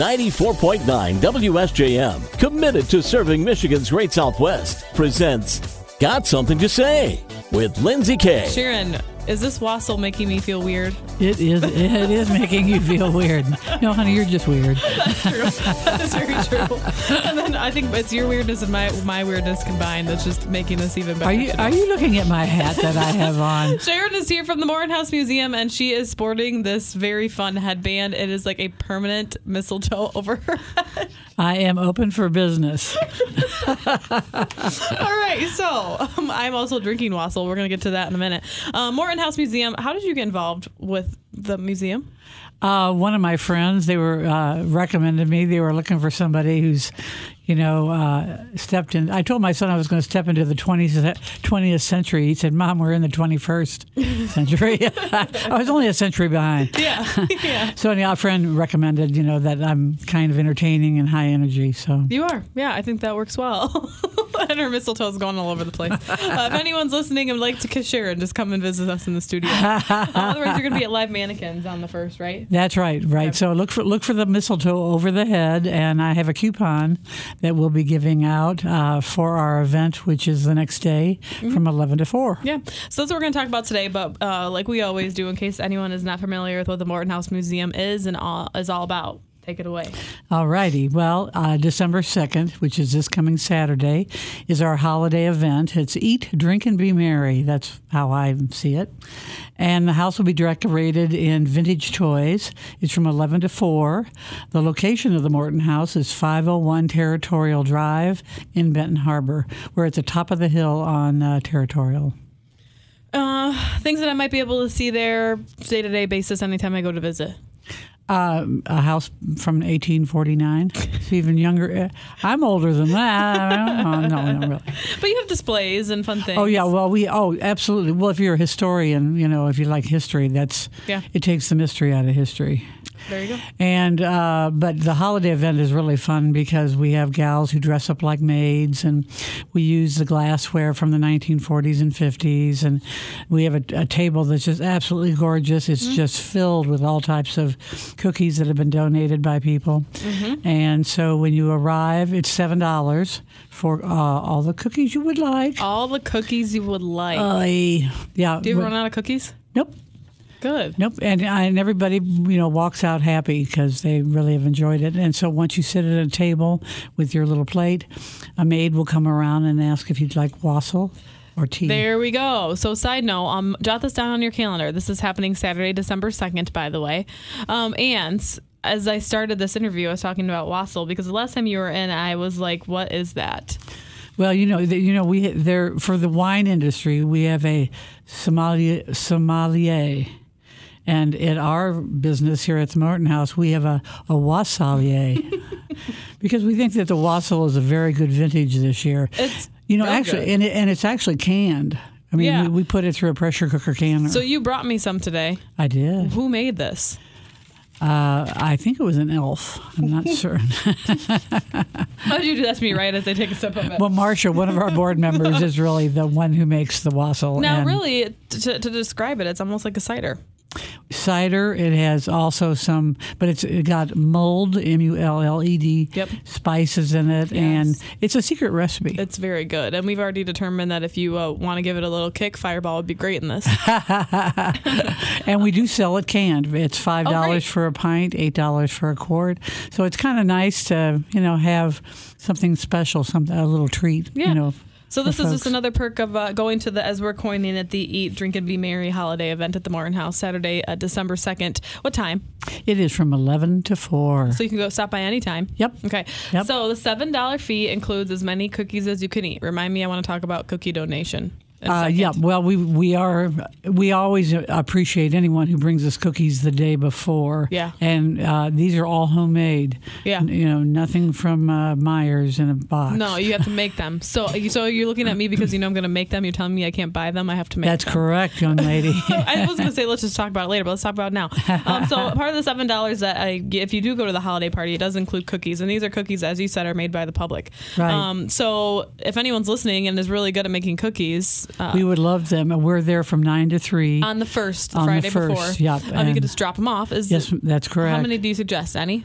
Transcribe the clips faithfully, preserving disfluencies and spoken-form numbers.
ninety-four point nine W S J M, committed to serving Michigan's Great Southwest, presents Got Something to Say with Lindsay Kay. Sharon, is this wassail making me feel weird? It is. It is making you feel weird. No, honey, you're just weird. That's true. That is very true. And then I think it's your weirdness and my my weirdness combined that's just making this even better. Are you Are you looking at my hat that I have on? Sharon is here from the Morehouse Museum, and she is sporting this very fun headband. It is like a permanent mistletoe over her head. I am open for business. All right, so um, I'm also drinking wassail. We're going to get to that in a minute. Um, Morehouse Museum, how did you get involved with the museum? Uh, one of my friends, they were uh, recommended me. They were looking for somebody who's, you know, uh, stepped in. I told my son I was going to step into the twentieth century. He said, "Mom, we're in the twenty-first century." I was only a century behind. Yeah, yeah. So anyhow, a friend recommended, you know, that I'm kind of entertaining and high energy. So you are. Yeah, I think that works well. And her mistletoe's going all over the place. Uh, if anyone's listening and would like to kiss Sharon, just come and visit us in the studio. Uh, otherwise, you're going to be at Live Mannequins on the first, right? That's right, right. Okay. So look for look for the mistletoe over the head, and I have a coupon that we'll be giving out uh, for our event, which is the next day mm-hmm. from eleven to four. Yeah, so that's what we're going to talk about today. But uh, like we always do, in case anyone is not familiar with what the Morehouse Museum is and all is all about. Take it away. All righty. Well, uh, December second, which is this coming Saturday, is our holiday event. It's Eat, Drink, and Be Merry. That's how I see it. And the house will be decorated in vintage toys. It's from eleven to four. The location of the Morton House is five oh one Territorial Drive in Benton Harbor. We're at the top of the hill on uh, Territorial. Uh, things that I might be able to see there day-to-day basis anytime I go to visit. Uh, a house from eighteen forty-nine. It's even younger. I'm older than that. Oh, no, not really. But you have displays and fun things. Oh yeah, well we oh absolutely. Well, if you're a historian, you know, if you like history, that's yeah. It takes the mystery out of history. There you go. And uh, but the holiday event is really fun because we have gals who dress up like maids, and we use the glassware from the nineteen forties and fifties, and we have a, a table that's just absolutely gorgeous. It's mm-hmm. just filled with all types of cookies that have been donated by people. Mm-hmm. And so when you arrive, it's seven dollars for uh, all the cookies you would like. All the cookies you would like. Uh, yeah. Do you ever run out of cookies? Nope. Good. Nope. And, and everybody, you know, walks out happy because they really have enjoyed it. And so once you sit at a table with your little plate, a maid will come around and ask if you'd like wassail or tea. There we go. So side note, um, jot this down on your calendar. This is happening Saturday, December second, by the way. Um, and as I started this interview, I was talking about wassail because the last time you were in, I was like, what is that? Well, you know, you know, we there for the wine industry, we have a sommelier, sommelier. And in our business here at the Morton House, we have a, a wassailier because we think that the wassail is a very good vintage this year. It's you know actually, good. and it, and it's actually canned. I mean, yeah. we, we put it through a pressure cooker canner. So you brought me some today. I did. Who made this? Uh, I think it was an elf. I'm not sure. How did you do that to me right as I take a sip of it? Well, Marcia, one of our board members, is really the one who makes the wassail. Now, and really, to, to describe it, it's almost like a cider. Cider. It has also some, but it's it got mulled, M U L L E D, yep. spices in it, yes. and it's a secret recipe. It's very good, and we've already determined that if you uh, want to give it a little kick, Fireball would be great in this. And we do sell it canned. It's five dollars oh, for a pint, eight dollars for a quart. So it's kind of nice to, you know, have something special, something a little treat, yeah. you know. So this is folks. just another perk of uh, going to the, as we're coining it, the Eat, Drink, and Be Merry holiday event at the Morton House, Saturday, uh, December second. What time? It is from eleven to four. So you can go stop by anytime? Yep. Okay. Yep. So the seven dollars fee includes as many cookies as you can eat. Remind me, I want to talk about cookie donation. Uh, yeah, well, we we are we always appreciate anyone who brings us cookies the day before. Yeah, and uh, these are all homemade. Yeah, you know, nothing from uh, Myers in a box. No, you have to make them. So, so you're looking at me because you know I'm going to make them. You're telling me I can't buy them. I have to make That's them. That's correct, young lady. I was going to say let's just talk about it later, but let's talk about it now. Um, so part of the seven dollars that I, if you do go to the holiday party, it does include cookies, and these are cookies, as you said, are made by the public. Right. Um, so if anyone's listening and is really good at making cookies, uh, we would love them. We're there from nine to three on the first, the on Friday the first, before. Yep. Um, you can just drop them off. Is yes, that's correct. How many do you suggest? Any?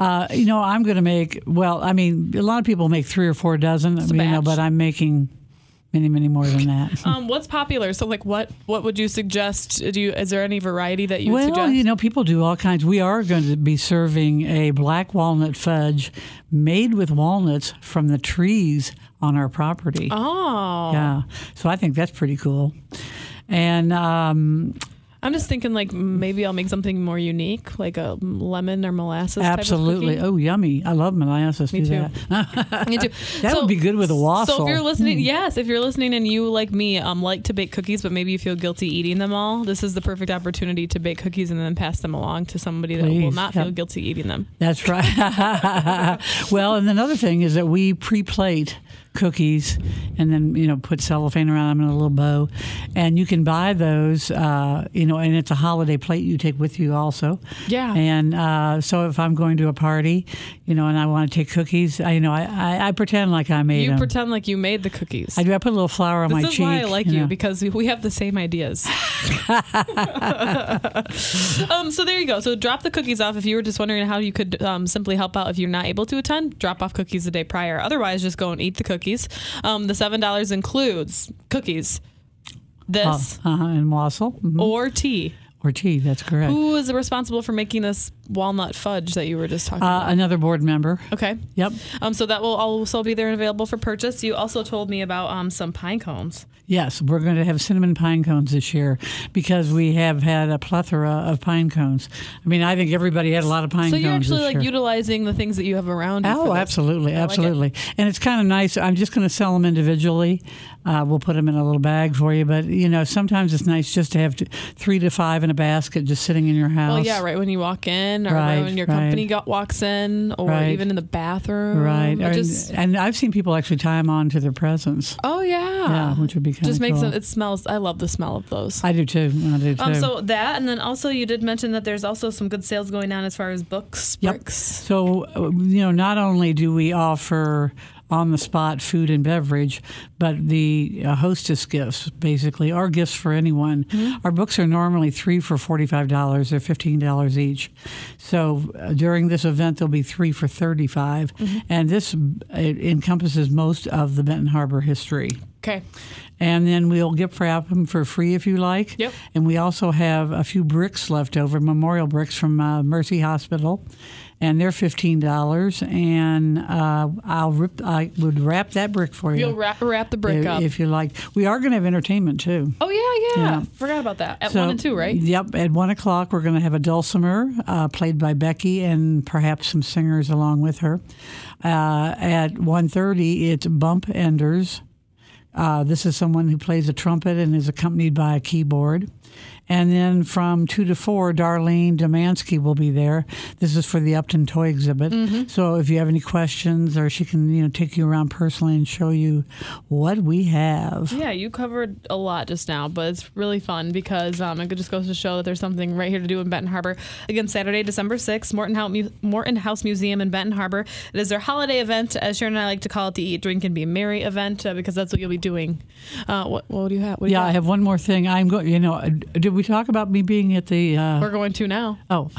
Uh, you know, I'm going to make, well, I mean, a lot of people make three or four dozen, It's a you know, batch. but I'm making many, many more than that. Um, what's popular? So, like, what what would you suggest? Do you is there any variety that you would Well, suggest? you know, people do all kinds. We are going to be serving a black walnut fudge made with walnuts from the trees on our property. Oh, Yeah. So I think that's pretty cool. And um, I'm just thinking like maybe I'll make something more unique, like a lemon or molasses. absolutely. Type of Oh, yummy. I love molasses. Me do too. That. Me too. That would be good with a wassail. So if you're listening, yes, if you're listening and you like me, um, like to bake cookies, but maybe you feel guilty eating them all, this is the perfect opportunity to bake cookies and then pass them along to somebody that will Please, not yep. feel guilty eating them. That's right. Well, and another thing is that we pre-plate cookies and then, you know, put cellophane around them in a little bow. And you can buy those, uh, you know, and it's a holiday plate you take with you also. Yeah. And uh, so if I'm going to a party, you know, and I want to take cookies, I, you know, I, I, I pretend like I made You them. pretend like you made the cookies. I do. I put a little flour on This my is cheek. why I like you, know. because we- we have the same ideas. um, so there you go. So drop the cookies off if you were just wondering how you could um, simply help out if you're not able to attend. Drop off cookies the day prior. Otherwise, just go and eat the cookies. Um, the seven dollars includes cookies, this, Uh, uh-huh, and wassail. Mhm. or tea. Or tea, that's correct. Who is responsible for making this walnut fudge that you were just talking Uh, about? another board member. Okay. Yep. Um, so that will also be there and available for purchase. You also told me about um, some pine cones. Yes, we're going to have cinnamon pine cones this year because we have had a plethora of pine cones. I mean, I think everybody had a lot of pine So cones you're actually this like year. utilizing the things that you have around you. for Oh, this. absolutely, I like it. absolutely. And it's kind of nice. I'm just going to sell them individually. Uh, we'll put them in a little bag for you. But, you know, sometimes it's nice just to have t- three to five in a basket just sitting in your house. Well, yeah, right when you walk in, or Right, right when your right. company got, walks in, or Right. even in the bathroom. Right. It And, just, and I've seen people actually tie them on to their presents. oh yeah, Yeah, which would be kind of just cool. makes it. It smells. I love the smell of those. I do too. I do too. Um, so that, and then also you did mention that there's also some good sales going on as far as books, Yep. bricks. So, uh, you know, not only do we offer on the spot food and beverage, but the uh, hostess gifts, basically, are gifts for anyone. Mm-hmm. Our books are normally three for forty-five dollars. They're fifteen dollars each. So uh, during this event, there'll be three for thirty-five dollars. Mm-hmm. And this uh, it encompasses most of the Benton Harbor history. Okay. And then we'll gift wrap them for free if you like. Yep. And we also have a few bricks left over, memorial bricks from uh, Mercy Hospital, and they're fifteen dollars. And uh, I'll rip, I would wrap that brick for you. You'll wrap, wrap the brick if, up. if you like. We are going to have entertainment too. oh yeah, yeah, Yeah. Forgot about that. At So- one and two, right? Yep. At one o'clock, we're going to have a dulcimer uh, played by Becky and perhaps some singers along with her. Uh, at one thirty, it's Bump Enders. Uh, this is someone who plays a trumpet and is accompanied by a keyboard. And then from two to four, Darlene Domansky will be there. This is for the Upton Toy Exhibit. Mm-hmm. So if you have any questions, or she can, you know, take you around personally and show you what we have. Yeah, you covered a lot just now, but it's really fun because um, it just goes to show that there's something right here to do in Benton Harbor. Again, Saturday, December sixth, Morton House, Mu- Morton House Museum in Benton Harbor. It is their holiday event, as Sharon and I like to call it, the Eat, Drink, and Be Merry event, uh, because that's what you'll be doing. Uh, what, what do you have? What do you Yeah, got? I have one more thing. I'm going. You know, did we talk about me being at the? Uh, We're going to now. oh,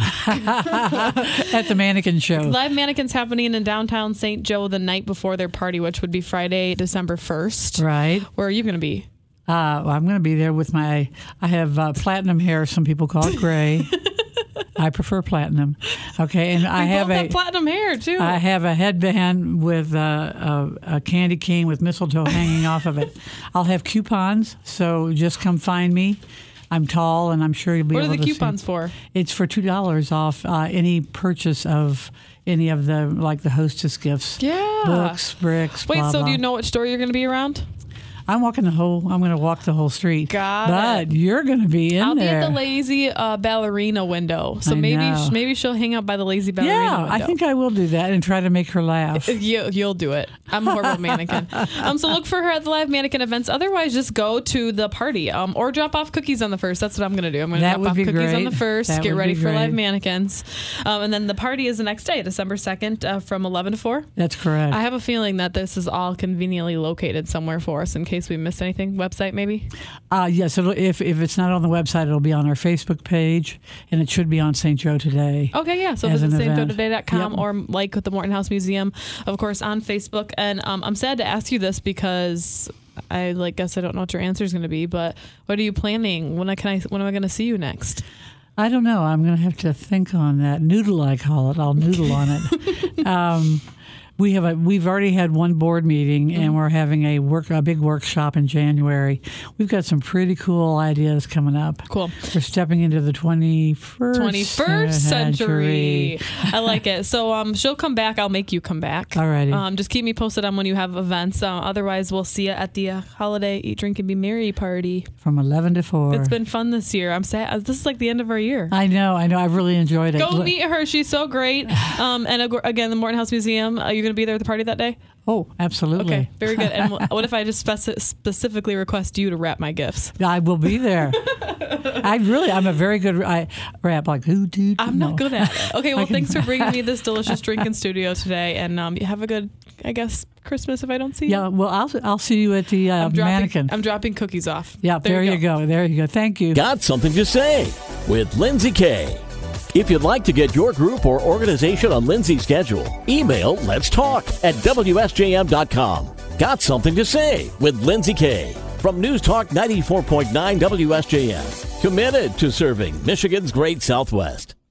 at the mannequin show. Live mannequins happening in downtown Saint Joe the night before their party, which would be Friday, December first. Right. Where are you going to be? Uh, well, I'm going to be there with my. I have uh, platinum hair. Some people call it gray. I prefer platinum. Okay, and I We have both a. have platinum hair too. I have a headband with uh, a, a candy cane with mistletoe hanging off of it. I'll have coupons, so just come find me. I'm tall, and I'm sure you'll be what are able the to coupons see. for? It's for two dollars off uh, any purchase of any of the like the hostess gifts. Yeah. Books, bricks. Wait, blah, so blah. do you know what store you're going to be around? I'm walking the whole. I'm going to walk the whole street. Got but it. you're going to be in I'll there. be at the lazy uh, ballerina window, so I maybe know. maybe she'll hang out by the lazy ballerina yeah, window. I think I will do that and try to make her laugh. You, you'll do it. I'm a horrible mannequin. Um, so look for her at the live mannequin events. Otherwise, just go to the party um, or drop off cookies on the first. That's what I'm going to do. I'm going to That drop would off be cookies on great. the first. That Get would ready be for live great. mannequins. Um, and then the party is the next day, December second, uh, from eleven to four. That's correct. I have a feeling that this is all conveniently located somewhere for us in case case we missed anything. Website, maybe? Uh, yes, it'll, if, if it's not on the website, it'll be on our Facebook page, and it should be on Saint Joe Today. Okay, yeah. So as visit an saint joe event. today dot com Yep. or like with the Morton House Museum, of course, on Facebook. And um, I'm sad to ask you this because I like guess I don't know what your answer is going to be, but what are you planning? When I can I when am I going to see you next? I don't know. I'm going to have to think on that. Noodle, I call it. I'll noodle on it. Um, we have a. We've already had one board meeting, mm-hmm. and we're having a work a big workshop in January. We've got some pretty cool ideas coming up. Cool. We're stepping into the twenty-first twenty-first century. I like it. So um, she'll come back. I'll make you come back. Alrighty. Um, just keep me posted on when you have events. Uh, otherwise, we'll see you at the uh, holiday Eat, Drink, and Be Merry party. From eleven to four. It's been fun this year. I'm sad. This is like the end of our year. I know. I know. I've really enjoyed it. Go meet her. She's so great. Um, and ag- again, the Morton House Museum. Are you going to be there at the party that day? Oh, absolutely. Okay, very good. And what if I just speci- specifically request you to wrap my gifts? I will be there. I really, I'm a very good I rap. Like who do? I'm no. not good at it. Okay, well, can- thanks for bringing me this delicious drink in studio today, and um, have a good, I guess, Christmas if I don't see you. Yeah. Well, I'll I'll see you at the uh, I'm dropping, mannequin. I'm dropping cookies off. Yeah. There, there you go. go. There you go. Thank you. Got something to say with Lindsay Kay. If you'd like to get your group or organization on Lindsay's schedule, email let's talk at W S J M dot com. Got something to say with Lindsay Kay from News Talk ninety-four point nine W S J M. Committed to serving Michigan's Great Southwest.